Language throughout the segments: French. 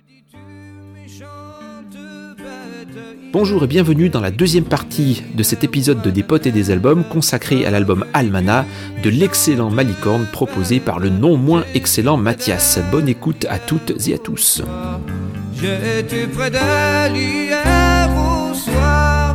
Bonjour et bienvenue dans la deuxième partie de cet épisode de Des potes et des albums consacré à l'album Almana de l'excellent Malicorne proposé par le non moins excellent Mathias. Bonne écoute à toutes et à tous. J'étais près d'elle hier au soir.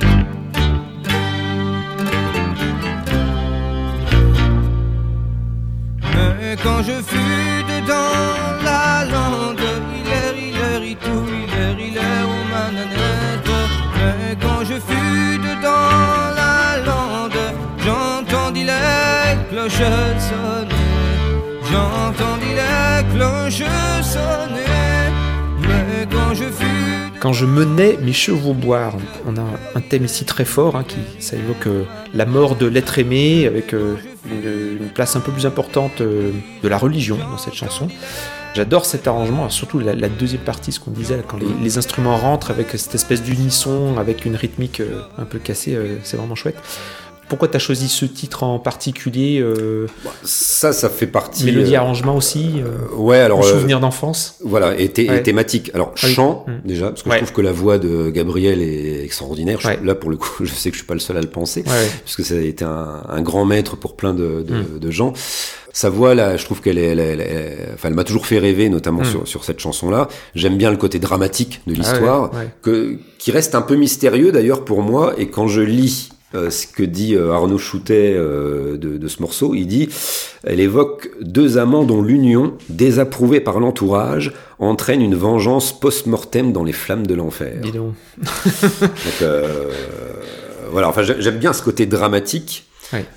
Mais quand je fus dedans la lande, il est, tout, il est au mananette. Mais quand je fus dedans la lande, j'entendis les cloches sonner. J'entendis les cloches sonner. Mais quand je fus... Quand je menais mes chevaux boire, on a un thème ici très fort, ça évoque la mort de l'être aimé, avec une place un peu plus importante de la religion dans cette chanson. J'adore cet arrangement, surtout la deuxième partie, ce qu'on disait, quand les instruments rentrent avec cette espèce d'unisson, avec une rythmique un peu cassée, c'est vraiment chouette. Pourquoi tu as choisi ce titre en particulier Ça fait partie... Mélodie, arrangement aussi ouais, alors, souvenir d'enfance. Voilà, et thématique. Alors, chant, déjà, parce que je trouve que la voix de Gabriel est extraordinaire. Là, pour le coup, je sais que je suis pas le seul à le penser, puisque ça a été un grand maître pour plein de gens. Sa voix, là, je trouve qu'elle elle m'a toujours fait rêver, notamment sur cette chanson-là. J'aime bien le côté dramatique de l'histoire, qui reste un peu mystérieux, d'ailleurs, pour moi, et quand je lis ce que dit Arnaud Choutet de ce morceau, il dit « Elle évoque deux amants dont l'union, désapprouvée par l'entourage, entraîne une vengeance post-mortem dans les flammes de l'enfer. » Dis donc. Donc, voilà, enfin, j'aime bien ce côté dramatique,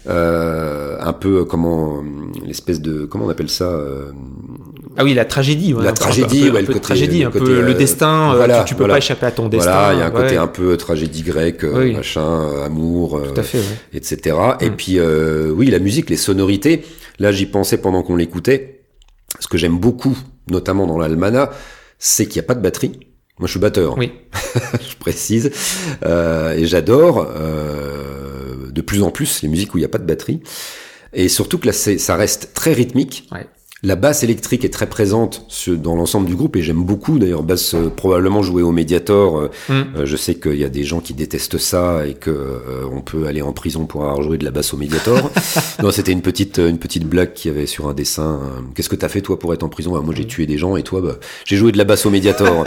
un peu l'espèce de... Comment on appelle ça Ah oui, la tragédie. La tragédie, un peu tragédie, un peu le destin, voilà, tu peux pas échapper à ton destin. Voilà, il y a un côté un peu tragédie grecque, machin, amour, tout à fait, etc. Et puis, la musique, les sonorités, là j'y pensais pendant qu'on l'écoutait. Ce que j'aime beaucoup, notamment dans l'Almana, c'est qu'il n'y a pas de batterie. Moi je suis batteur, je précise, et j'adore de plus en plus les musiques où il n'y a pas de batterie. Et surtout que là ça reste très rythmique. La basse électrique est très présente dans l'ensemble du groupe et j'aime beaucoup, d'ailleurs, basse probablement jouée au Mediator. Je sais qu'il y a des gens qui détestent ça et que on peut aller en prison pour avoir joué de la basse au Mediator. Non, c'était une petite blague qu'il y avait sur un dessin. Qu'est-ce que t'as fait toi pour être en prison? Moi j'ai tué des gens et toi j'ai joué de la basse au Mediator.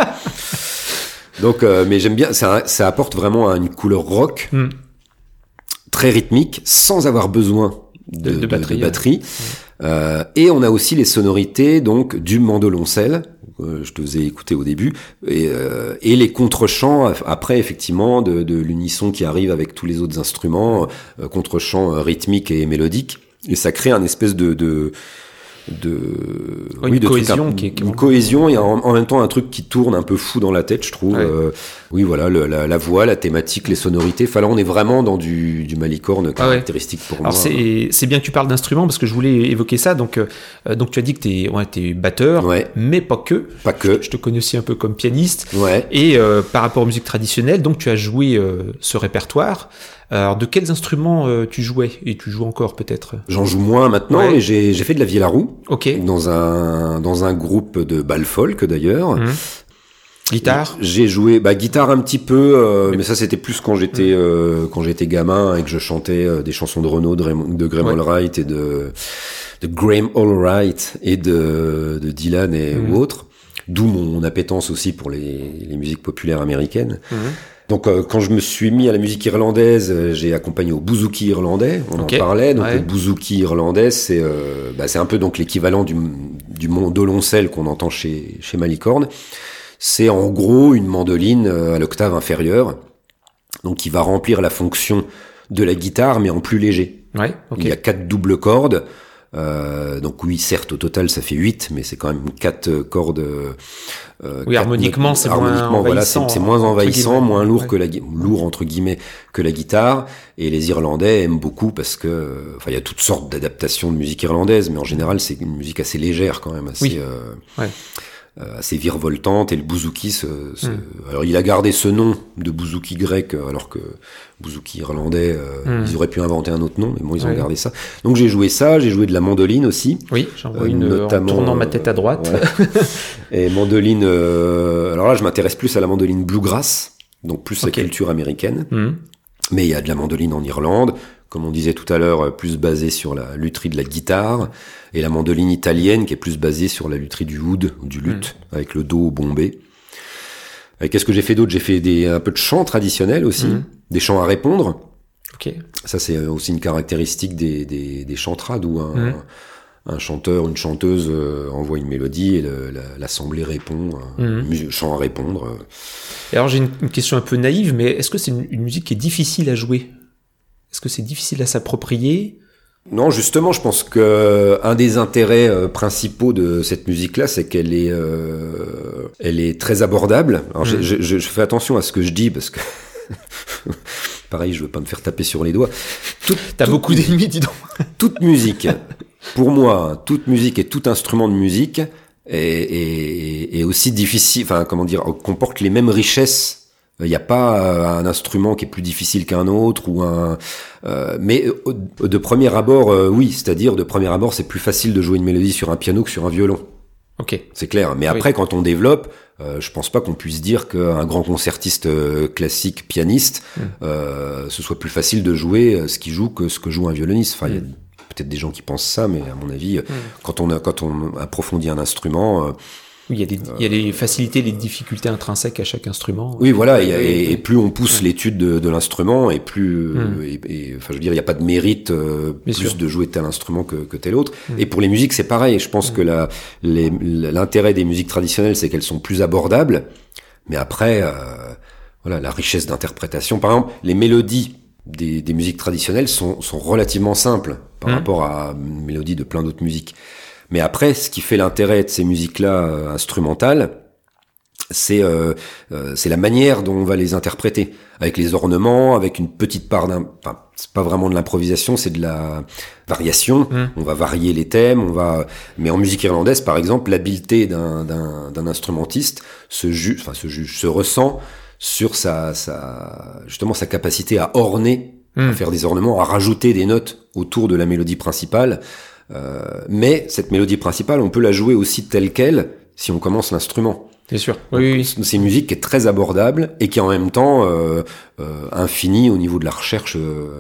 Donc, mais j'aime bien, ça apporte vraiment une couleur rock, très rythmique, sans avoir besoin de batterie. Et on a aussi les sonorités donc du mandoloncelle, je te faisais écouter au début, et les contre-chants après, effectivement, de l'unisson qui arrive avec tous les autres instruments, contre-chants rythmiques et mélodiques, et ça crée un espèce de cohésion, une cohésion et en même temps un truc qui tourne un peu fou dans la tête, je trouve. La voix, la thématique, les sonorités. Enfin là, on est vraiment dans du Malicorne caractéristique pour moi. Alors c'est bien que tu parles d'instruments parce que je voulais évoquer ça. Donc tu as dit que t'es batteur, mais pas que. Je te connais aussi un peu comme pianiste. Et par rapport aux musiques traditionnelles, donc tu as joué ce répertoire. Alors, de quels instruments tu jouais? Et tu joues encore, peut-être? J'en joue moins maintenant, mais j'ai fait de la vielle à roue. Dans un groupe de bal folk, d'ailleurs. Guitare? J'ai joué, guitare un petit peu, mais ça c'était plus quand j'étais gamin et que je chantais des chansons de Renaud, de Graham Allwright et de Graham Allwright et de Dylan ou autres. D'où mon appétence aussi pour les musiques populaires américaines. Donc quand je me suis mis à la musique irlandaise, j'ai accompagné au bouzouki irlandais, on en parlait. Donc le bouzouki irlandais, c'est un peu donc l'équivalent du mandoloncelle qu'on entend chez Malicorne. C'est en gros une mandoline à l'octave inférieure, donc qui va remplir la fonction de la guitare mais en plus léger. Il y a 4 doubles cordes. Donc oui, certes, au total, ça fait 8, mais c'est quand même 4 cordes. Harmoniquement, c'est moins envahissant. C'est moins envahissant, moins lourd lourd entre guillemets que la guitare. Et les Irlandais aiment beaucoup parce que, il y a toutes sortes d'adaptations de musique irlandaise, mais en général, c'est une musique assez légère quand même, assez virevoltante, et le bouzouki alors il a gardé ce nom de bouzouki grec, alors que bouzouki irlandais, ils auraient pu inventer un autre nom, mais bon, ils ont gardé ça. Donc j'ai joué ça, j'ai joué de la mandoline aussi. Oui, j'en vois notamment, en tournant ma tête à droite. Et mandoline, alors là je m'intéresse plus à la mandoline bluegrass, donc plus la culture américaine. Mais il y a de la mandoline en Irlande, comme on disait tout à l'heure, plus basée sur la lutherie de la guitare, et la mandoline italienne qui est plus basée sur la lutherie du oud, ou du luth, avec le dos bombé. Et qu'est-ce que j'ai fait d'autre ? J'ai fait un peu de chant traditionnel aussi, des chants à répondre. Ça c'est aussi une caractéristique des chants trad, où un chanteur, une chanteuse envoie une mélodie et l'assemblée répond, chant à répondre. Et alors j'ai une question un peu naïve, mais est-ce que c'est une musique qui est difficile à jouer ? Est-ce que c'est difficile à s'approprier ? Non, justement, je pense que un des intérêts principaux de cette musique-là, c'est qu'elle est, elle est très abordable. Alors je fais attention à ce que je dis, parce que pareil, je veux pas me faire taper sur les doigts. T'as beaucoup d'ennemis, dis donc. Toute musique, pour moi, toute musique et tout instrument de musique est aussi difficile, enfin, comment dire, comporte les mêmes richesses. Il n'y a pas un instrument qui est plus difficile qu'un autre, mais de premier abord, oui, c'est-à-dire de premier abord, c'est plus facile de jouer une mélodie sur un piano que sur un violon. C'est clair. Mais après, quand on développe, je pense pas qu'on puisse dire qu'un grand concertiste classique pianiste, ce soit plus facile de jouer ce qu'il joue que ce que joue un violoniste. Enfin, il y a peut-être des gens qui pensent ça, mais à mon avis, quand on approfondit un instrument, il y a les facilités, les difficultés intrinsèques à chaque instrument. Oui, voilà, et plus on pousse l'étude de l'instrument, et plus, enfin, je veux dire, il n'y a pas de mérite plus de jouer tel instrument que tel autre. Et pour les musiques, c'est pareil. Je pense que l'intérêt des musiques traditionnelles, c'est qu'elles sont plus abordables. Mais après, voilà, la richesse d'interprétation. Par exemple, les mélodies des musiques traditionnelles sont relativement simples par rapport à une mélodie de plein d'autres musiques. Mais après, ce qui fait l'intérêt de ces musiques-là instrumentales, c'est la manière dont on va les interpréter, avec les ornements, avec une petite part enfin, c'est pas vraiment de l'improvisation, c'est de la variation. On va varier les thèmes, mais en musique irlandaise, par exemple, l'habileté d'un instrumentiste se ressent sur justement sa capacité à orner, à faire des ornements, à rajouter des notes autour de la mélodie principale. Mais cette mélodie principale, on peut la jouer aussi telle quelle si on commence l'instrument. Bien sûr. Oui. C'est une musique qui est très abordable et qui est en même temps infinie au niveau de la recherche.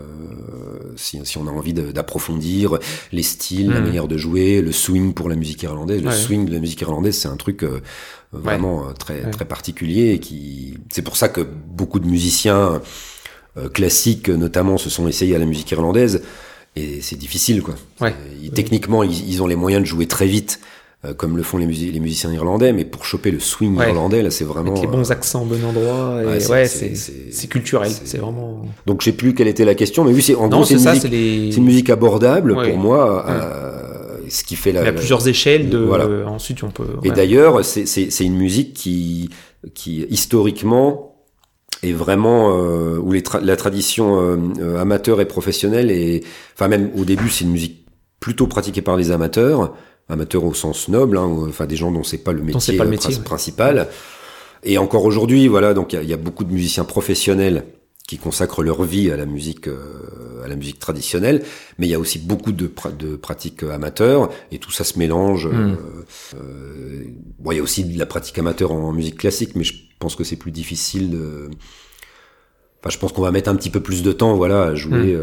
Si on a envie d'approfondir les styles, la manière de jouer, le swing pour la musique irlandaise. Le swing de la musique irlandaise, c'est un truc vraiment très particulier. C'est pour ça que beaucoup de musiciens classiques, notamment, se sont essayés à la musique irlandaise. Et c'est difficile, quoi. Techniquement, ils ont les moyens de jouer très vite, comme le font les musiciens irlandais, mais pour choper le swing irlandais, là, c'est vraiment... Avec les bons accents au bon endroit, c'est culturel, c'est vraiment... Donc, je sais plus quelle était la question, mais oui, c'est une musique abordable, pour moi, ce qui fait il y a plusieurs échelles ensuite on peut... Et d'ailleurs, c'est une musique qui historiquement... Et vraiment où la tradition amateur et professionnelle enfin même au début c'est une musique plutôt pratiquée par les amateurs au sens noble, enfin des gens dont c'est pas le métier, principal. Et encore aujourd'hui, voilà, donc il y a beaucoup de musiciens professionnels qui consacrent leur vie à la musique traditionnelle, mais il y a aussi beaucoup de pratiques amateurs, et tout ça se mélange. Il y a aussi de la pratique amateur en musique classique, mais je pense que c'est plus difficile Enfin, je pense qu'on va mettre un petit peu plus de temps, voilà, à jouer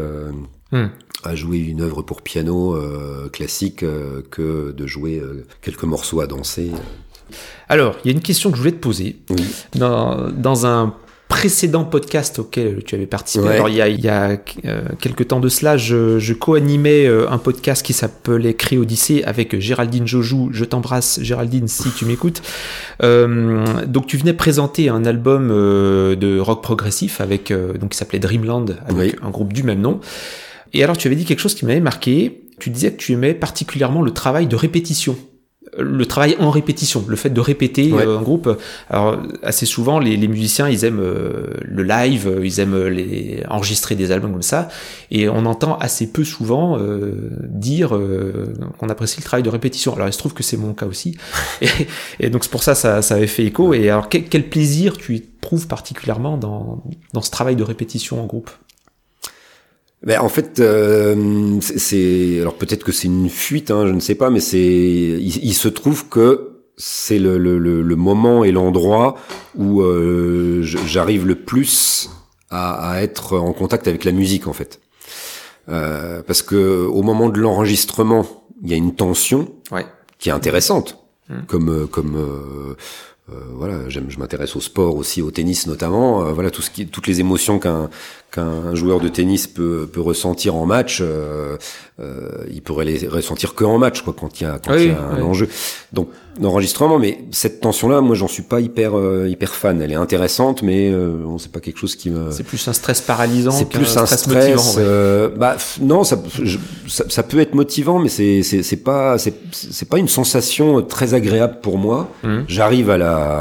une œuvre pour piano classique que de jouer quelques morceaux à danser. Alors, il y a une question que je voulais te poser. Oui. Dans un précédent podcast auquel tu avais participé. Alors il y a quelques temps de cela, je co-animais un podcast qui s'appelait Cri Odyssée avec Géraldine Jojou. Je t'embrasse Géraldine si tu m'écoutes. Donc tu venais présenter un album de rock progressif avec donc qui s'appelait Dreamland avec un groupe du même nom. Et alors tu avais dit quelque chose qui m'avait marqué. Tu disais que tu aimais particulièrement le travail de répétition le travail en répétition, le fait de répéter en groupe. Alors assez souvent les musiciens ils aiment le live, ils aiment enregistrer des albums comme ça, et on entend assez peu souvent dire qu'on apprécie le travail de répétition. Alors il se trouve que c'est mon cas aussi, et donc c'est pour ça avait fait écho. Et alors quel plaisir tu éprouves particulièrement dans ce travail de répétition en groupe? Ben en fait, c'est alors peut-être que c'est une fuite, je ne sais pas, mais il se trouve que c'est le moment et l'endroit où j'arrive le plus à être en contact avec la musique en fait, parce que au moment de l'enregistrement, il y a une tension qui est intéressante, comme voilà, je m'intéresse au sport aussi, au tennis notamment. Voilà, toutes les émotions qu'un joueur de tennis peut ressentir en match, il pourrait les ressentir que en match, quoi, quand il y a un enjeu. Donc l'enregistrement, mais cette tension-là, moi, j'en suis pas hyper fan. Elle est intéressante, mais c'est pas quelque chose qui me. C'est plus un stress paralysant. C'est plus un stress motivant. Non, ça peut être motivant, mais c'est pas une sensation très agréable pour moi. J'arrive à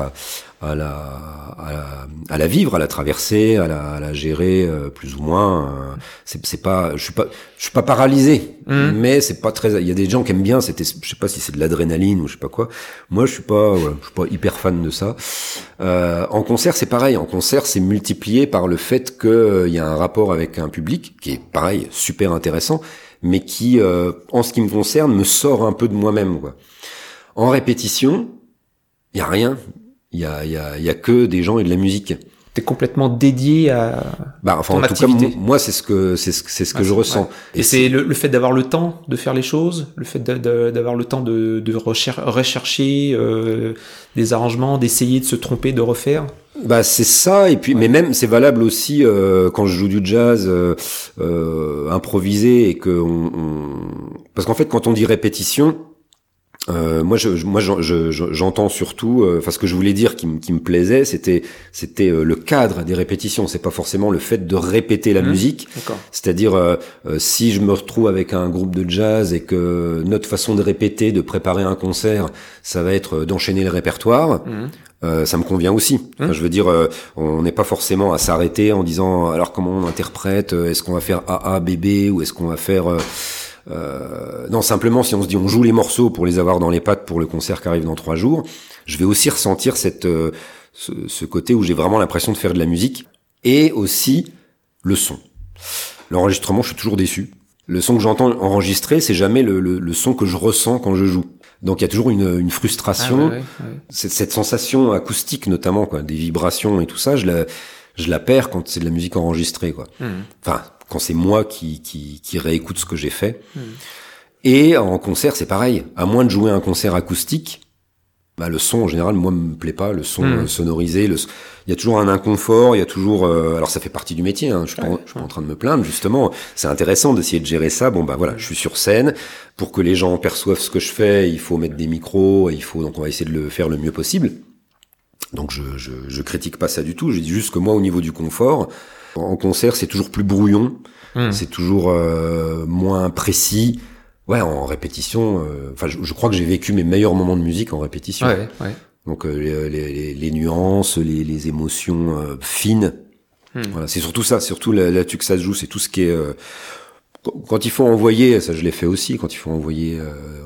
la vivre, à la traverser, à la gérer plus ou moins. C'est pas, je suis pas paralysé, mais c'est pas très. Il y a des gens qui aiment bien. Je sais pas si c'est de l'adrénaline ou je sais pas quoi. Moi, je suis pas hyper fan de ça. En concert, c'est pareil. En concert, c'est multiplié par le fait que il y a un rapport avec un public qui est pareil, super intéressant, mais qui, en ce qui me concerne, me sort un peu de moi-même, quoi. En répétition, il y a rien. Il y a que des gens et de la musique. T'es complètement dédié à ton activité. En tout cas, moi, c'est ce que je ressens. Ouais. Et c'est le fait d'avoir le temps de faire les choses, le fait d'avoir le temps de rechercher des arrangements, d'essayer de se tromper, de refaire. C'est ça, et puis mais même c'est valable aussi quand je joue du jazz improvisé, et que parce qu'en fait quand on dit répétition, moi j'entends surtout, ce que je voulais dire qui me plaisait, c'était le cadre des répétitions. C'est pas forcément le fait de répéter la musique. C'est-à-dire si je me retrouve avec un groupe de jazz et que notre façon de répéter, de préparer un concert, ça va être d'enchaîner le répertoire. Ça me convient aussi. Enfin, je veux dire, on n'est pas forcément à s'arrêter en disant alors comment on interprète, est-ce qu'on va faire AA, BB, ou est-ce qu'on va faire non, simplement si on se dit on joue les morceaux pour les avoir dans les pattes pour le concert qui arrive dans 3 jours, je vais aussi ressentir ce côté où j'ai vraiment l'impression de faire de la musique, et aussi le son. L'enregistrement, je suis toujours déçu. Le son que j'entends enregistré, c'est jamais le son que je ressens quand je joue. Donc il y a toujours une frustration. Cette sensation acoustique notamment, quoi, des vibrations et tout ça, je la perds quand c'est de la musique enregistrée, quoi. Enfin, quand c'est moi qui réécoute ce que j'ai fait. Et en concert, c'est pareil. À moins de jouer un concert acoustique, le son en général, moi, me plaît pas. Le son sonorisé, il y a toujours un inconfort. Il y a toujours. Alors ça fait partie du métier. Je suis pas en train de me plaindre, justement. C'est intéressant d'essayer de gérer ça. Voilà, je suis sur scène. Pour que les gens perçoivent ce que je fais, il faut mettre des micros. Donc on va essayer de le faire le mieux possible. Donc je critique pas ça du tout. Je dis juste que moi, au niveau du confort, en concert, c'est toujours plus brouillon. C'est toujours moins précis. Ouais, en répétition, je crois que j'ai vécu mes meilleurs moments de musique en répétition. Donc les nuances, les émotions fines. Voilà, c'est surtout ça, surtout là-dessus que ça se joue. C'est tout ce qui est quand il faut envoyer, ça je l'ai fait aussi. Quand il faut envoyer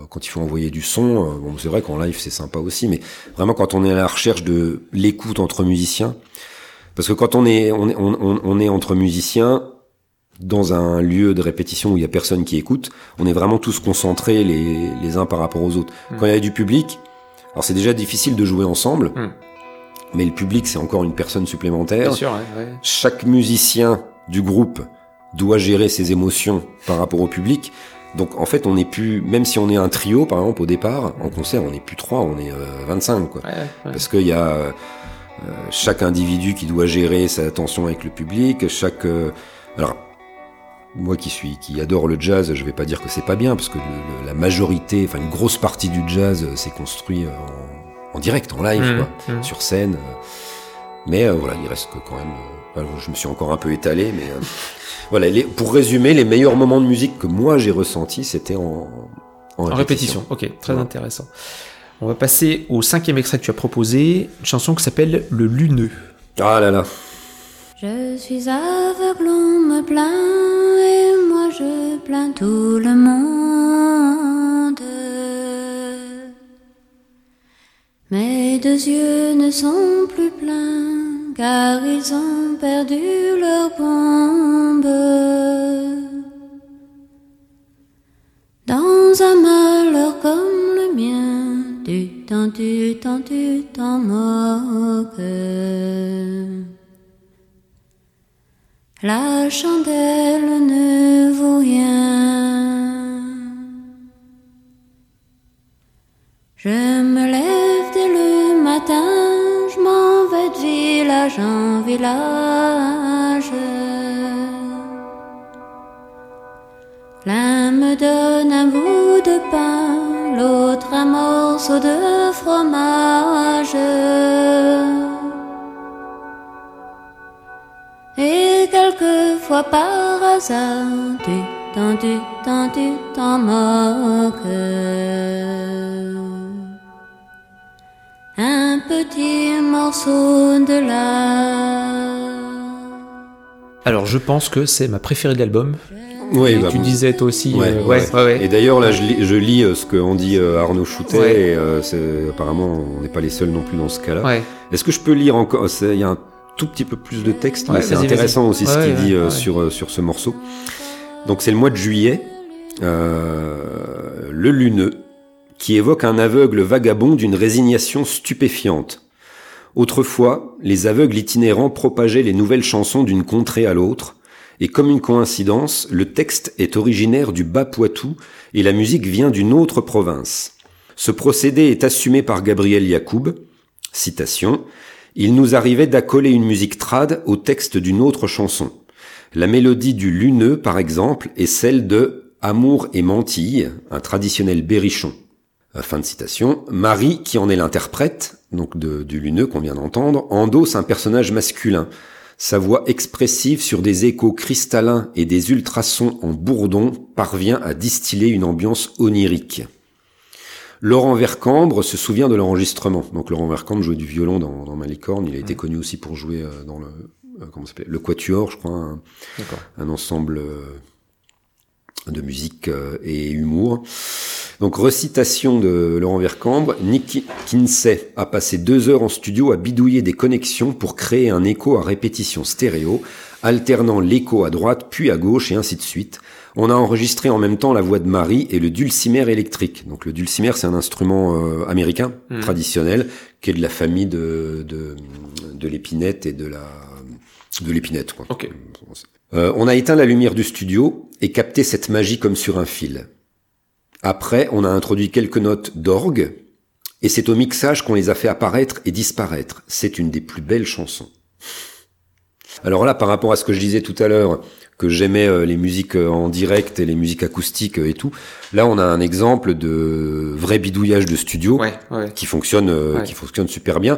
du son, c'est vrai qu'en live c'est sympa aussi, mais vraiment quand on est à la recherche de l'écoute entre musiciens, parce que quand on est entre musiciens dans un lieu de répétition où il y a personne qui écoute, on est vraiment tous concentrés les uns par rapport aux autres. Quand il y a du public, alors c'est déjà difficile de jouer ensemble, mais le public c'est encore une personne supplémentaire. Bien sûr, Chaque musicien du groupe doit gérer ses émotions par rapport au public. Donc en fait on n'est plus, même si on est un trio par exemple au départ, en concert on n'est plus 3, on est 25 quoi. Parce qu'il y a chaque individu qui doit gérer sa tension avec le public, alors moi qui adore le jazz, je vais pas dire que c'est pas bien, parce que la majorité, une grosse partie du jazz s'est construit en direct, en live, sur scène. Mais voilà, il reste que quand même. Je me suis encore un peu étalé, mais voilà. Pour résumer, les meilleurs moments de musique que moi j'ai ressentis, c'était en répétition. Ok, très intéressant. On va passer au 5e extrait que tu as proposé, une chanson qui s'appelle Le Luneux. Ah là là. Je suis aveugle, on me plaint, et moi je plains tout le monde. Mes 2 yeux ne sont plus pleins, car ils ont perdu leur bombe. Dans un malheur comme le mien, tu t'en moques. La chandelle ne vaut rien. Je me lève dès le matin, je m'en vais de village en village. L'un me donne un bout de pain, l'autre un morceau de fromage. Et quelquefois par hasard, tu t'en moques. Un petit morceau de lard. Alors je pense que c'est ma préférée de l'album. Oui, tu disais toi aussi. Ouais. Et d'ailleurs là, je lis ce qu'en dit Arnaud Choutet. Et apparemment, on n'est pas les seuls non plus dans ce cas-là. Ouais. Est-ce que je peux lire encore? Il y a un tout petit peu plus de texte, mais c'est intéressant aussi ce qu'il dit sur ce morceau. Donc c'est le mois de juillet, Le Luneux, qui évoque un aveugle vagabond d'une résignation stupéfiante. Autrefois, les aveugles itinérants propageaient les nouvelles chansons d'une contrée à l'autre, et comme une coïncidence, le texte est originaire du Bas-Poitou et la musique vient d'une autre province. Ce procédé est assumé par Gabriel Yacoub. Citation: « Il nous arrivait d'accoler une musique trad au texte d'une autre chanson. La mélodie du Luneux, par exemple, est celle de « Amour et mantille », un traditionnel berrichon. » Fin de citation. Marie, qui en est l'interprète, donc du Luneux qu'on vient d'entendre, endosse un personnage masculin. Sa voix expressive sur des échos cristallins et des ultrasons en bourdon parvient à distiller une ambiance onirique. Laurent Vercambre se souvient de l'enregistrement. Donc Laurent Vercambre jouait du violon dans Malicorne. Il a été connu aussi pour jouer dans le Quatuor, je crois, un ensemble de musique et humour. Donc recitation de Laurent Vercambre. Nick Kinsey a passé 2 heures en studio à bidouiller des connexions pour créer un écho à répétition stéréo, alternant l'écho à droite puis à gauche et ainsi de suite. On a enregistré en même temps la voix de Marie et le dulcimer électrique. Donc le dulcimer, c'est un instrument américain traditionnel qui est de la famille de l'épinette et de l'épinette, quoi. Okay. On a éteint la lumière du studio et capté cette magie comme sur un fil. Après, on a introduit quelques notes d'orgue et c'est au mixage qu'on les a fait apparaître et disparaître. C'est une des plus belles chansons. Alors là, par rapport à ce que je disais tout à l'heure, que j'aimais les musiques en direct et les musiques acoustiques et tout, là on a un exemple de vrai bidouillage de studio qui fonctionne super bien.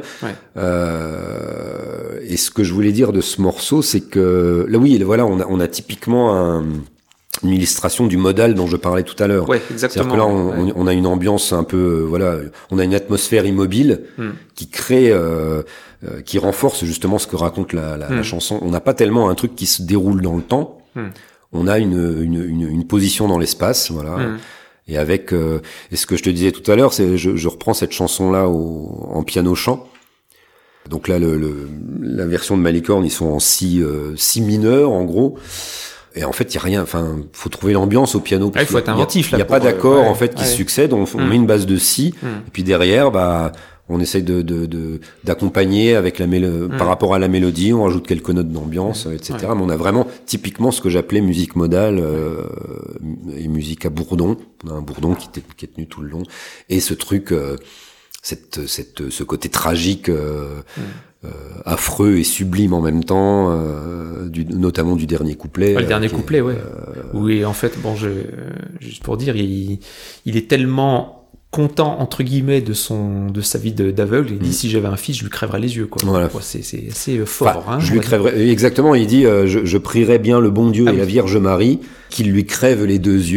Et ce que je voulais dire de ce morceau, c'est que là voilà, on a typiquement une illustration du modal dont je parlais tout à l'heure. Ouais, exactement. C'est-à-dire que là, on a une ambiance un peu, on a une atmosphère immobile qui crée, qui renforce justement ce que raconte la chanson. On n'a pas tellement un truc qui se déroule dans le temps. On a une position dans l'espace, voilà. Et avec, et ce que je te disais tout à l'heure, c'est, je reprends cette chanson-là en piano-chant. Donc là, la version de Malicorne, ils sont en si mineur, en gros. Et en fait, il y a rien, enfin, faut trouver l'ambiance au piano. Il faut être inventif, là. Il n'y a pas d'accord, en fait, qui se succèdent. On met une base de si, et puis derrière, on essaye d'accompagner avec par rapport à la mélodie, on rajoute quelques notes d'ambiance, etc. Mais on a vraiment, typiquement, ce que j'appelais musique modale, et musique à bourdon. On a un bourdon qui est tenu tout le long. Et ce truc, ce côté tragique, affreux et sublime en même temps, notamment du dernier couplet. Le dernier couplet, oui, en fait, juste pour dire, il est tellement content, entre guillemets, de sa vie d'aveugle. Il dit, si j'avais un fils, je lui crèverais les yeux, quoi. Voilà. C'est assez fort, je lui crèverais, exactement, il dit, je prierais bien le bon Dieu et la Vierge Marie qu'il lui crève les 2 yeux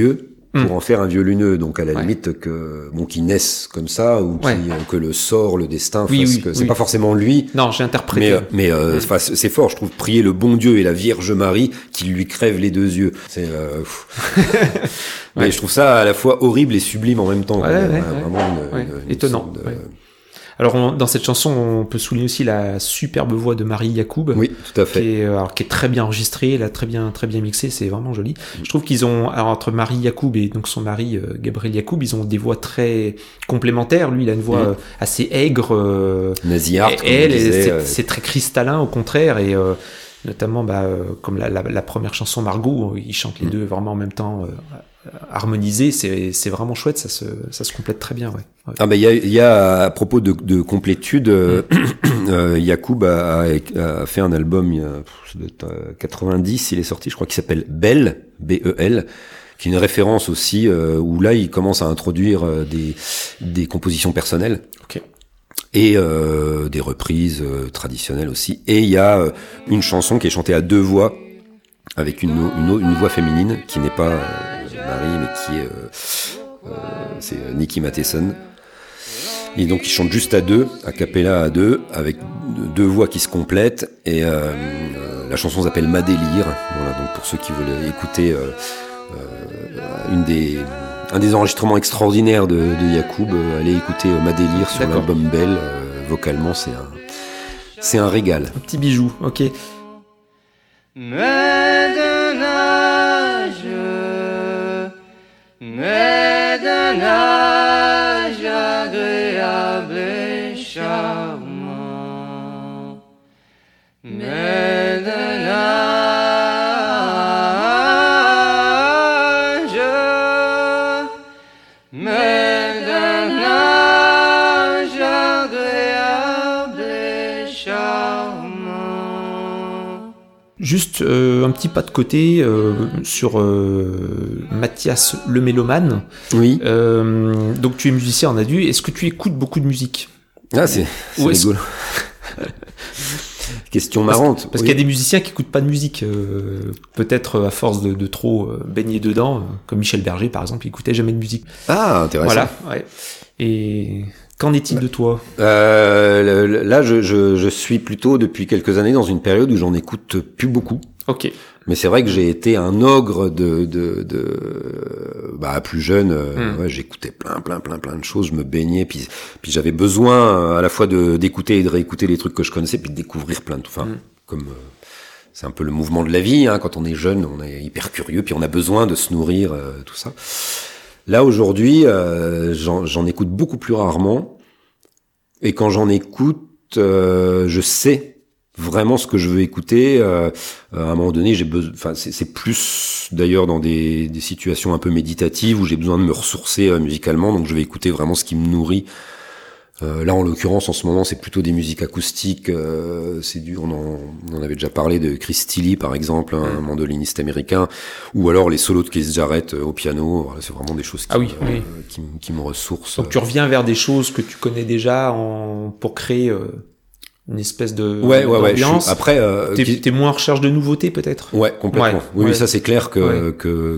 pour en faire un violoneux. Donc à la limite qu'il naisse comme ça ou que le sort, le destin fasse que c'est pas forcément lui. Non, j'ai interprété. Mais c'est fort, je trouve, prier le bon Dieu et la Vierge Marie qui lui crèvent les 2 yeux. C'est mais je trouve ça à la fois horrible et sublime en même temps. Vraiment une étonnant. Alors, dans cette chanson, on peut souligner aussi la superbe voix de Marie Yacoub. Oui, tout à fait. Qui est très bien enregistrée, elle a très bien mixé, c'est vraiment joli. Je trouve qu'ils ont, alors, entre Marie Yacoub et donc son mari, Gabriel Yacoub, ils ont des voix très complémentaires. Lui, il a une voix assez aigre. Nasillarde, c'est très cristallin, au contraire, et notamment, comme la première chanson Margot, ils chantent les deux vraiment en même temps, harmonisé, c'est vraiment chouette, ça se complète très bien, ouais. Ah il y a à propos de complétude, Yacoub a fait un album, ça doit être 90, il est sorti, je crois, qui s'appelle Belle, B-E-L, qui est une référence aussi où là il commence à introduire des compositions personnelles. Ok. Et des reprises traditionnelles aussi. Et il y a une chanson qui est chantée à 2 voix avec une voix féminine qui n'est pas Marie, mais qui est c'est Nicky Matheson. Et donc ils chantent juste à 2, a cappella à 2, avec 2 voix qui se complètent. Et la chanson s'appelle Ma délire. Voilà, donc pour ceux qui veulent écouter un des enregistrements extraordinaires de Yacoub, allez écouter Ma délire sur l'album Belle. Vocalement, c'est un régal. Un petit bijou, ok. Mais d'un âge agréable et charmant, mais d'un âge agréable et charmant. Juste un petit pas de côté sur Mathias le mélomane. Oui. Donc tu es musicien, on a vu. Est-ce que tu écoutes beaucoup de musique? Ah, c'est rigolo. Question marrante. Parce qu'il y a des musiciens qui écoutent pas de musique. Peut-être à force de trop baigner dedans, comme Michel Berger par exemple, il écoutait jamais de musique. Ah, intéressant. Voilà. Ouais. Et qu'en est-il de toi? Là, je suis plutôt depuis quelques années dans une période où j'en écoute plus beaucoup. Ok. Mais c'est vrai que j'ai été un ogre plus jeune. J'écoutais plein de choses. Je me baignais, puis j'avais besoin à la fois d'écouter et de réécouter les trucs que je connaissais, puis de découvrir plein de. Comme c'est un peu le mouvement de la vie. Hein, quand on est jeune, on est hyper curieux, puis on a besoin de se nourrir, tout ça. Là aujourd'hui, j'en écoute beaucoup plus rarement. Et quand j'en écoute, je sais vraiment ce que je veux écouter. À un moment donné, j'ai besoin. Enfin, c'est plus d'ailleurs dans des situations un peu méditatives où j'ai besoin de me ressourcer musicalement. Donc, je vais écouter vraiment ce qui me nourrit. Là, en l'occurrence, en ce moment, c'est plutôt des musiques acoustiques. On en avait déjà parlé de Chris Tilly, par exemple, un mandoliniste américain, ou alors les solos de Keith Jarrett au piano. Voilà, c'est vraiment des choses qui me ressourcent. Donc, tu reviens vers des choses que tu connais déjà pour créer une espèce de d'ambiance. Après, t'es moins en recherche de nouveautés, peut-être. Ouais, complètement. Oui, ça c'est clair que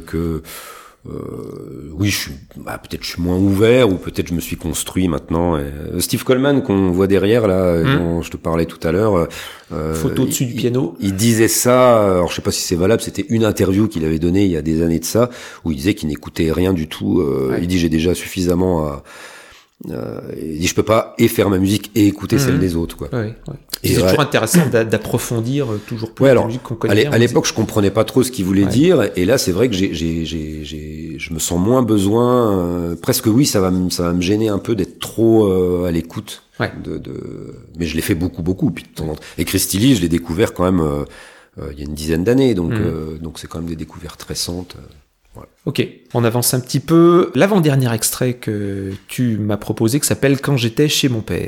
oui, peut-être je suis moins ouvert, ou peut-être je me suis construit maintenant. Steve Coleman qu'on voit derrière là, dont je te parlais tout à l'heure, photo dessus du piano. Il disait ça. Alors je sais pas si c'est valable. C'était une interview qu'il avait donnée il y a des années de ça, où il disait qu'il n'écoutait rien du tout. Il dit j'ai déjà suffisamment il dit je peux pas faire ma musique et écouter celle des autres, quoi. Et c'est toujours intéressant d'approfondir toujours plus la musique qu'on connaît. À l'époque, je comprenais pas trop ce qu'il voulait dire, et là, c'est vrai que je me sens moins besoin. Presque oui, ça va me gêner un peu d'être trop à l'écoute. Mais je l'ai fait beaucoup. Puis de temps en temps. Et Chris Tilly, je l'ai découvert quand même il y a une dizaine d'années, donc c'est quand même des découvertes récentes. Voilà. Ok, on avance un petit peu. L'avant-dernier extrait que tu m'as proposé, qui s'appelle « Quand j'étais chez mon père ».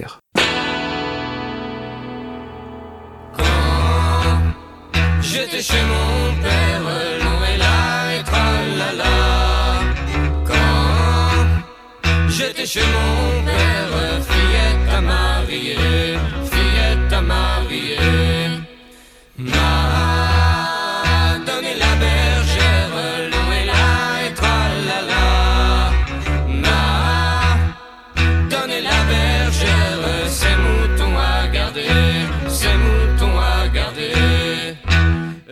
J'étais chez mon père, long et là et tralala. Quand j'étais chez mon père, fillette à marier, m'a donné la bergère, long et là et tralala.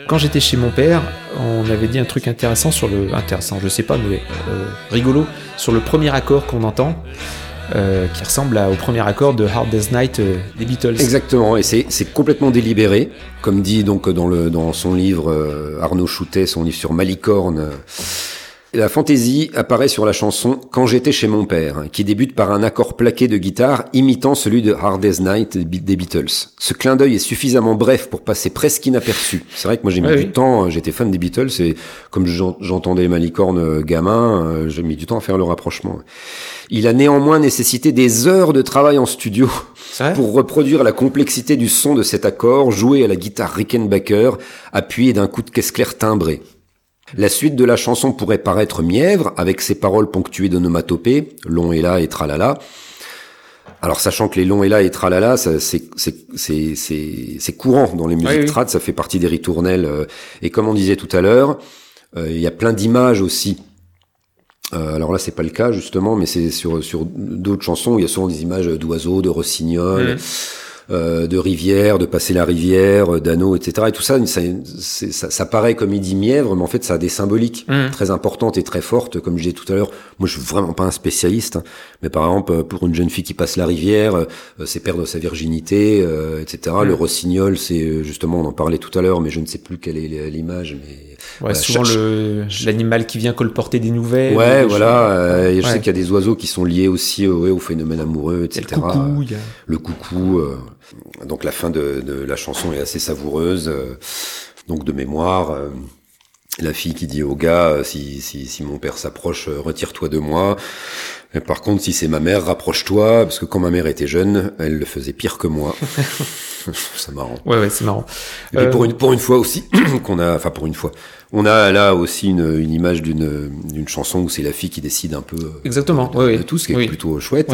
quand j'étais chez mon père, on avait dit un truc intéressant je sais pas, mais rigolo, sur le premier accord qu'on entend. Qui ressemble au premier accord de Hard Day's Night des Beatles. Exactement, et c'est complètement délibéré, comme dit donc dans son livre Arnaud Choutet, son livre sur Malicorne. La fantaisie apparaît sur la chanson Quand j'étais chez mon père, qui débute par un accord plaqué de guitare imitant celui de Hard Day's Night des Beatles. Ce clin d'œil est suffisamment bref pour passer presque inaperçu. C'est vrai que moi j'ai mis du temps, j'étais fan des Beatles, et comme j'entendais Malicorne gamin, j'ai mis du temps à faire le rapprochement. Il a néanmoins nécessité des heures de travail en studio pour reproduire la complexité du son de cet accord, joué à la guitare Rickenbacker, appuyé d'un coup de caisse claire timbré. La suite de la chanson pourrait paraître mièvre, avec ses paroles ponctuées d'onomatopées, long et là et tralala. Alors, sachant que les longs et là et tralala, c'est courant dans les musiques trad, ça fait partie des ritournelles. Et comme on disait tout à l'heure, il y a plein d'images aussi. Alors là, c'est pas le cas, justement, mais c'est sur d'autres chansons où il y a souvent des images d'oiseaux, de rossignols, de rivières, de passer la rivière, d'anneaux, etc. Et tout ça, ça paraît comme il dit mièvre, mais en fait, ça a des symboliques très importantes et très fortes. Comme je disais tout à l'heure, moi, je suis vraiment pas un spécialiste, hein, mais par exemple, pour une jeune fille qui passe la rivière, c'est perdre sa virginité, etc. Le rossignol, c'est justement, on en parlait tout à l'heure, mais je ne sais plus quelle est l'image, mais ouais, souvent l'animal qui vient colporter des nouvelles. Ouais, voilà. Je sais qu'il y a des oiseaux qui sont liés aussi au phénomène amoureux, etc. Le coucou. Donc la fin de la chanson est assez savoureuse. Donc de mémoire, la fille qui dit au gars, si mon père s'approche, retire-toi de moi. Et par contre, si c'est ma mère, rapproche-toi, parce que quand ma mère était jeune, elle le faisait pire que moi. C'est marrant. Ouais, c'est marrant. Et puis pour une fois aussi, on a là aussi une image d'une chanson où c'est la fille qui décide un peu exactement de tout, ce qui est plutôt chouette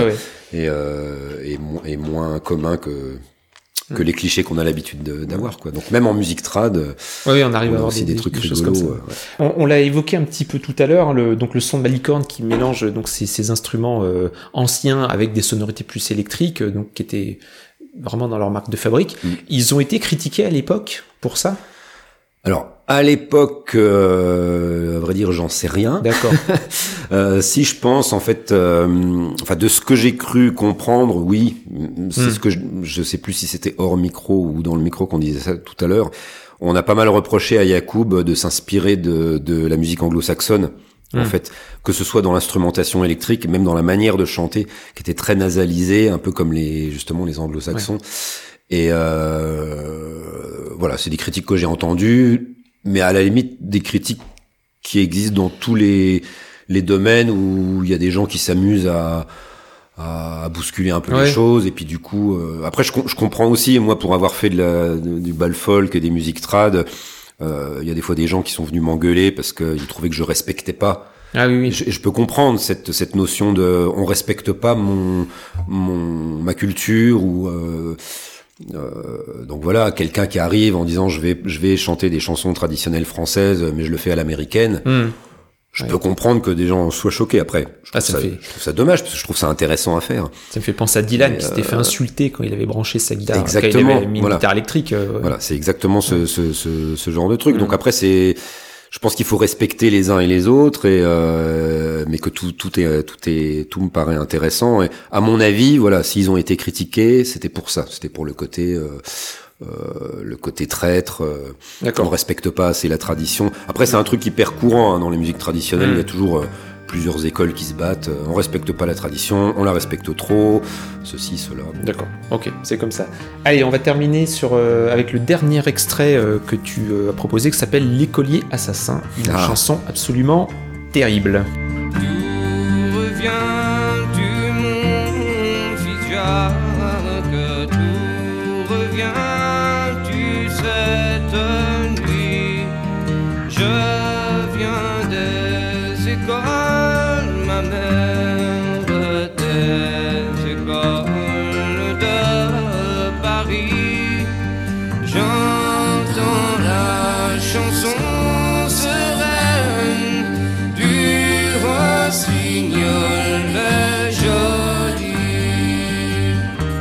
et moins commun que les clichés qu'on a l'habitude d'avoir, quoi. Donc même en musique trad, on arrive à avoir aussi des trucs rigolos. On l'a évoqué un petit peu tout à l'heure, donc le son de Malicorne qui mélange donc ces instruments anciens avec des sonorités plus électriques, donc qui étaient vraiment dans leur marque de fabrique. Ils ont été critiqués à l'époque pour ça. Alors, à l'époque, à vrai dire, j'en sais rien. D'accord. Si je pense, en fait, de ce que j'ai cru comprendre, oui, c'est ce que je sais plus si c'était hors micro ou dans le micro qu'on disait ça tout à l'heure. On a pas mal reproché à Yacoub de s'inspirer de la musique anglo-saxonne. En fait, que ce soit dans l'instrumentation électrique, même dans la manière de chanter, qui était très nasalisée, un peu comme les anglo-saxons. Et voilà, c'est des critiques que j'ai entendues, mais à la limite des critiques qui existent dans tous les domaines où il y a des gens qui s'amusent à bousculer un peu les choses. Et puis du coup, après je comprends aussi, moi pour avoir fait du bal folk et des musiques trad, il y a des fois des gens qui sont venus m'engueuler parce qu'ils trouvaient que je respectais pas. Ah oui. Je peux comprendre cette notion de on respecte pas ma culture ou donc voilà, quelqu'un qui arrive en disant je vais chanter des chansons traditionnelles françaises mais je le fais à l'américaine. Je peux comprendre que des gens soient choqués après. Je trouve ça dommage parce que je trouve ça intéressant à faire. Ça me fait penser à Dylan qui s'était fait insulter quand il avait branché sa guitare. Exactement. Quand il avait mis une guitare électrique. Voilà, c'est exactement ce genre de truc. Donc après je pense qu'il faut respecter les uns et les autres mais que tout me paraît intéressant. Et à mon avis, voilà, s'ils ont été critiqués, c'était pour ça. C'était pour le côté traître, on ne respecte pas assez la tradition. Après, c'est un truc hyper courant dans les musiques traditionnelles. Il y a toujours plusieurs écoles qui se battent. On respecte pas la tradition, on la respecte trop, ceci, cela. Bon. D'accord, ok, c'est comme ça. Allez, on va terminer avec le dernier extrait que tu as proposé, qui s'appelle L'écolier assassin. Une chanson absolument terrible. Tout revient du monde, fils Jacques, tout revient du cette nuit. Je viens des écoles, ma mère des écoles de Paris. J'entends la chanson sereine du rossignol joli.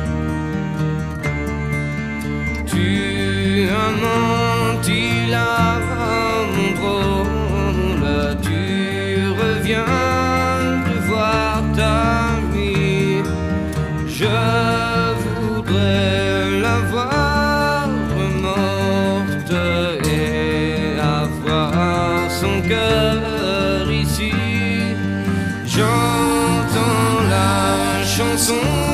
Tu as menti là. voir morte et à voir son cœur ici. J'entends la chanson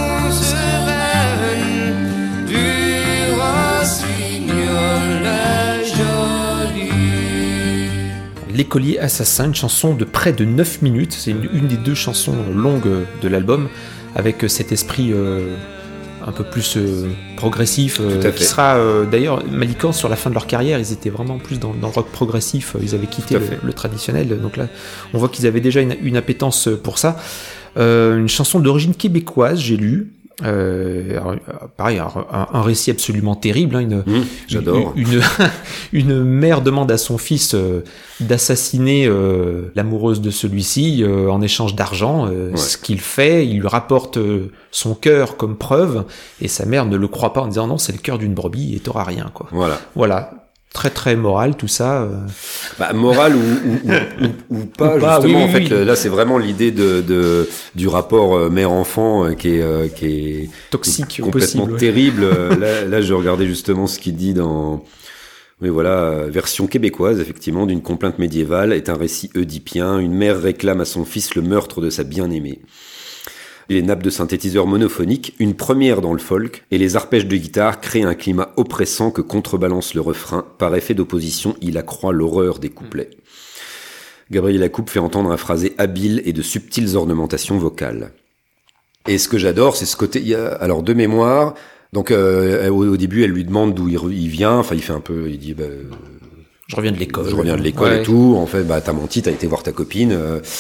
sereine du rossignol joli. L'écolier assassin, une chanson de près de 9 minutes, c'est une des 2 chansons longues de l'album, avec cet esprit un peu plus progressif, qui sera d'ailleurs Malicorne sur la fin de leur carrière, ils étaient vraiment plus dans le rock progressif, ils avaient quitté le traditionnel, donc là on voit qu'ils avaient déjà une appétence pour ça. Une chanson d'origine québécoise, j'ai lu. Pareil, un récit absolument terrible. Hein, j'adore. Une mère demande à son fils d'assassiner l'amoureuse de celui-ci en échange d'argent. Ce qu'il fait, il lui rapporte son cœur comme preuve, et sa mère ne le croit pas en disant non, c'est le cœur d'une brebis et t'auras rien, quoi. Voilà. Très très moral tout ça. Moral ou pas justement. Oui, là c'est vraiment l'idée du rapport mère-enfant qui est toxique, complètement terrible. là je regardais justement ce qu'il dit dans version québécoise effectivement d'une complainte médiévale, est un récit oedipien. Une mère réclame à son fils le meurtre de sa bien-aimée. Les nappes de synthétiseurs monophoniques, une première dans le folk, et les arpèges de guitare créent un climat oppressant que contrebalance le refrain. Par effet d'opposition, il accroît l'horreur des couplets. Gabriel Lacoupe fait entendre un phrasé habile et de subtiles ornementations vocales. Et ce que j'adore, c'est ce côté... Alors, de mémoire, donc au début, elle lui demande d'où il vient. Enfin, il fait un peu... Il dit... je reviens de l'école. Et tout. En fait, t'as menti, t'as été voir ta copine...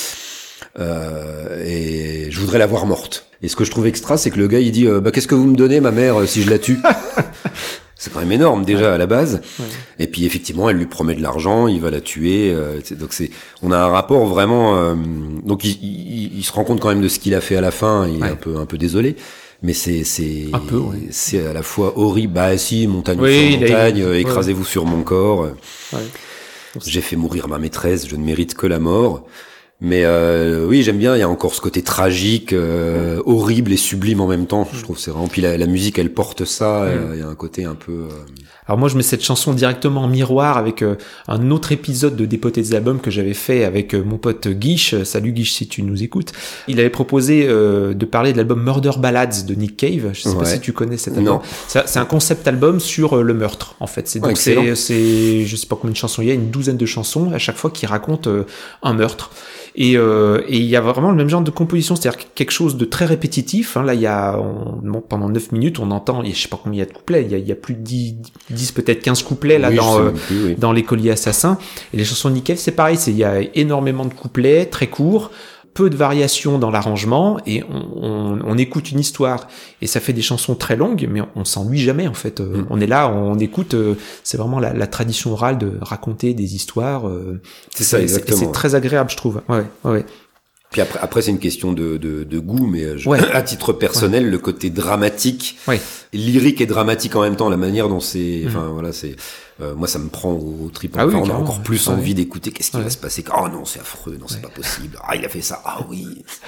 et je voudrais la voir morte. Et ce que je trouve extra, c'est que le gars il dit qu'est-ce que vous me donnez, ma mère, si je la tue? C'est quand même énorme déjà à la base. Et puis effectivement, elle lui promet de l'argent, il va la tuer. Donc on a un rapport vraiment. Donc il se rend compte quand même de ce qu'il a fait à la fin. Il est un peu désolé. Mais c'est à la fois horrible. Montagne sur montagne, écrasez-vous sur mon corps. J'ai fait mourir ma maîtresse, je ne mérite que la mort. Mais j'aime bien, il y a encore ce côté tragique, horrible et sublime en même temps. Je trouve c'est vraiment. Puis la musique, elle porte ça. Il y a un côté un peu. Alors moi, je mets cette chanson directement en miroir avec un autre épisode de Dépoter des albums que j'avais fait avec mon pote Guiche. Salut Guiche, si tu nous écoutes. Il avait proposé de parler de l'album Murder Ballads de Nick Cave. Je sais pas si tu connais cet album. Non. C'est un concept album sur le meurtre, en fait. C'est je sais pas combien de chansons il y a, une douzaine de chansons à chaque fois qui racontent un meurtre. Et il y a vraiment le même genre de composition, c'est-à-dire quelque chose de très répétitif. Hein. Là, pendant 9 minutes, on entend, je sais pas combien il y a de couplets, il y a plus de 10 peut-être 15 couplets là dans l'écolier assassin. Et les chansons de Nick Cave, c'est pareil, il y a énormément de couplets, très courts, peu de variations dans l'arrangement, et on écoute une histoire, et ça fait des chansons très longues, mais on s'ennuie jamais en fait. On est là, on écoute, c'est vraiment la tradition orale de raconter des histoires. C'est ça, exactement. C'est très agréable, je trouve. Ouais. Puis après c'est une question de goût, mais à titre personnel, le côté dramatique, lyrique et dramatique en même temps, la manière dont c'est, moi ça me prend au tripes. On a encore plus envie d'écouter. Qu'est-ce qui va se passer? Oh non, c'est affreux, non, c'est pas possible. Ah, il a fait ça. Ah oui.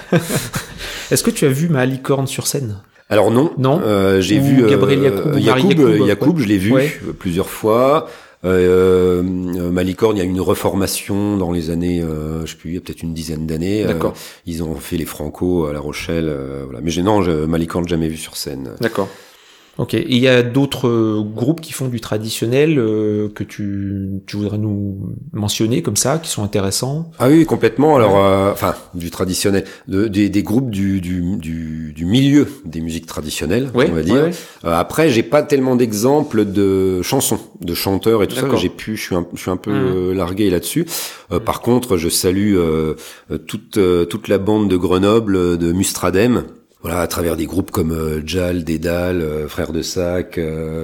Est-ce que tu as vu Malicorne sur scène? Alors non. J'ai vu Gabriel Yacoub, je l'ai vu plusieurs fois. Malicorne, il y a une reformation dans les années, je sais plus, il y a peut-être une dizaine d'années. D'accord. Ils ont fait les Franco à La Rochelle, voilà. Mais Malicorne, jamais vu sur scène. D'accord. Ok. Et il y a d'autres groupes qui font du traditionnel que tu voudrais nous mentionner comme ça, qui sont intéressants? Ah oui, complètement. Alors, du traditionnel, des groupes du milieu des musiques traditionnelles, on va dire. Après, j'ai pas tellement d'exemples de chansons, de chanteurs et tout ça. Je suis un peu largué là-dessus. Par contre, je salue toute la bande de Grenoble, de Mustradem. Voilà, à travers des groupes comme Jal, Dédale, Frères de Sac.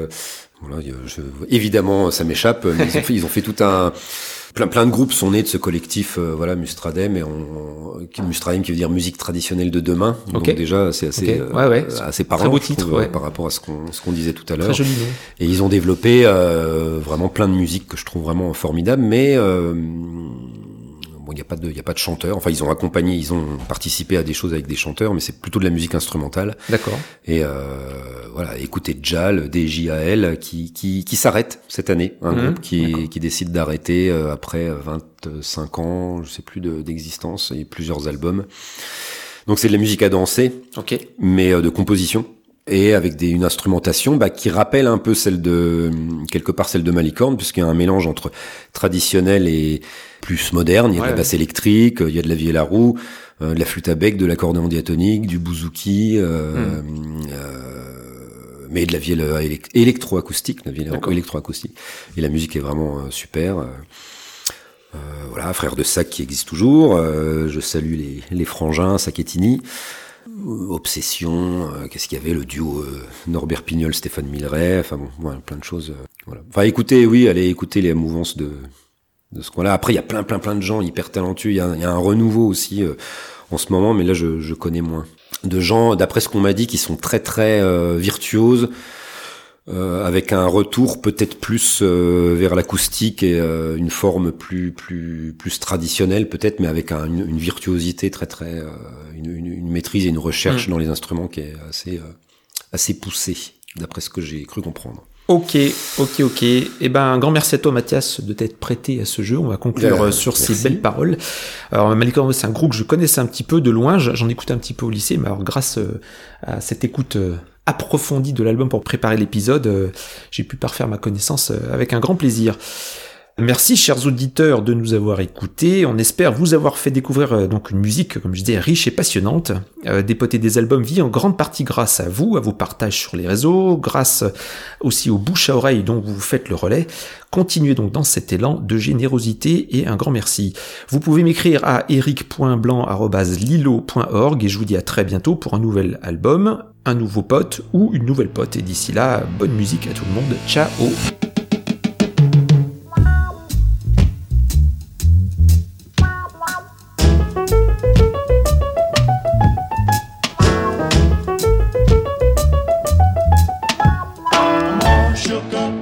Évidemment, ça m'échappe, mais ils ont fait tout un... Plein de groupes sont nés de ce collectif, Mustradem, Mustradem qui veut dire musique traditionnelle de demain. Donc déjà, c'est assez, assez parlant, très beau titre, par rapport à ce qu'on disait tout à l'heure. Très joli, Et ils ont développé vraiment plein de musiques que je trouve vraiment formidables, mais bon, il y a pas de chanteurs. Enfin, ils ont participé à des choses avec des chanteurs, mais c'est plutôt de la musique instrumentale. D'accord. Et voilà, écoutez Jal, DJAL, qui s'arrête cette année, un groupe qui décide d'arrêter après 25 ans, je sais plus d'existence et plusieurs albums. Donc c'est de la musique à danser, mais de composition. Et avec une instrumentation qui rappelle un peu quelque part celle de Malicorne, puisqu'il y a un mélange entre traditionnel et plus moderne. Il y a de la basse électrique, il y a de la vielle à roue, de la flûte à bec, de l'accordéon diatonique, du bouzouki, mais de la vielle électroacoustique, Et la musique est vraiment super. Voilà, Frères de Sac qui existe toujours. Je salue les frangins Sacchettini. Obsession, qu'est-ce qu'il y avait, le duo Norbert Pignol, Stéphane Milray, enfin bon, voilà, plein de choses. Voilà. Enfin, allez écouter les mouvances de ce coin-là. Après, il y a plein de gens hyper talentueux. Il y a un renouveau aussi en ce moment, mais là, je connais moins de gens, d'après ce qu'on m'a dit, qui sont très très virtuoses. Avec un retour peut-être plus vers l'acoustique et une forme plus traditionnelle peut-être, mais avec une virtuosité très très une maîtrise et une recherche dans les instruments qui est assez poussée, d'après ce que j'ai cru comprendre. Ok. Eh ben, un grand merci à toi, Mathias, de t'être prêté à ce jeu. On va conclure sur ces belles paroles. Alors, Malicorne, c'est un groupe que je connaissais un petit peu de loin. J'en écoutais un petit peu au lycée, mais alors, grâce à cette écoute approfondie de l'album pour préparer l'épisode, j'ai pu parfaire ma connaissance avec un grand plaisir. Merci, chers auditeurs, de nous avoir écoutés. On espère vous avoir fait découvrir donc une musique, comme je disais, riche et passionnante. Dépoter des albums vit en grande partie grâce à vous, à vos partages sur les réseaux, grâce aussi aux bouche à oreille dont vous faites le relais. Continuez donc dans cet élan de générosité et un grand merci. Vous pouvez m'écrire à eric.blanc@lilo.org et je vous dis à très bientôt pour un nouvel album, un nouveau pote ou une nouvelle pote. Et d'ici là, bonne musique à tout le monde. Ciao! Sugar.